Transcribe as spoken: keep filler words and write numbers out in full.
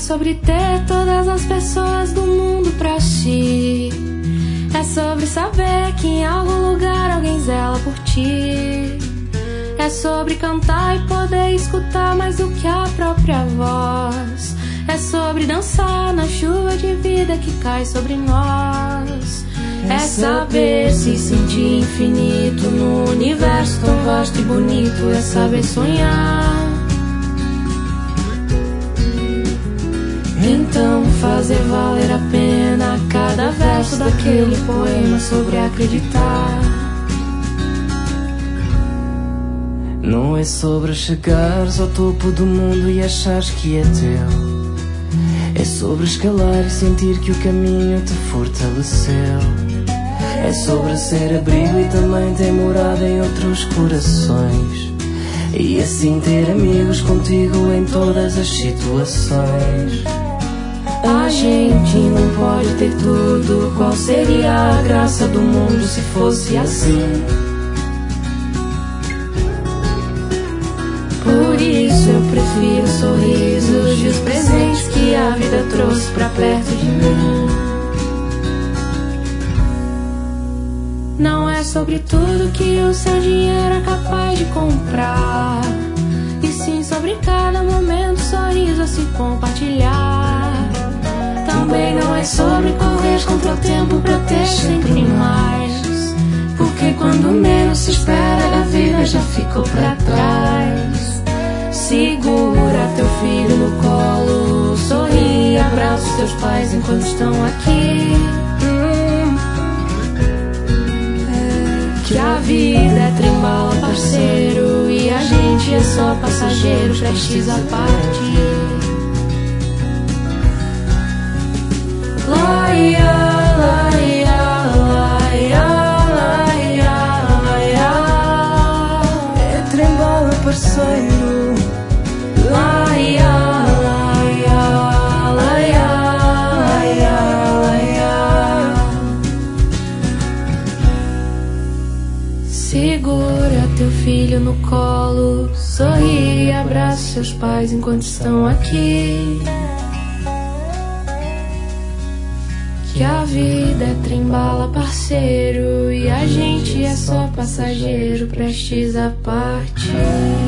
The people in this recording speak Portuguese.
sobre ter todas as pessoas do mundo pra si. É sobre saber que em algum lugar alguém zela por ti. É sobre cantar e poder escutar mais do que a própria voz. É sobre dançar na chuva de vida que cai sobre nós. É saber se sentir infinito no universo tão vasto e bonito. É saber sonhar. Então fazer valer a pena cada verso daquele poema sobre acreditar. Não é sobre chegares ao topo do mundo e achares que é teu. É sobre escalar e sentir que o caminho te fortaleceu. É sobre ser abrigo e também ter morada em outros corações. E assim ter amigos contigo em todas as situações. A gente não pode ter tudo. Qual seria a graça do mundo se fosse assim? Por isso eu prefiro os sorrisos e os presentes que a vida trouxe pra perto de mim. Não é sobre tudo que o seu dinheiro é capaz de comprar, e sim sobre cada momento, sorriso a se compartilhar. Também não é sobre correr contra o tempo pra ter sempre mais, porque quando menos se espera a vida já ficou pra trás. Segura teu filho no colo, sorri, abraça os teus pais enquanto estão aqui. hum. é, Que a vida é trem-bala, parceiro, e a gente é só passageiro, prestes a partir. Laia, laia, laia, laia, laia. É trem-bala, parceiro. Laia, laia, laia, laia, laia. Segura teu filho no colo, sorri e abraça seus pais enquanto estão aqui. Que a vida é trem-bala, parceiro, e a gente é só passageiro, prestes a partir.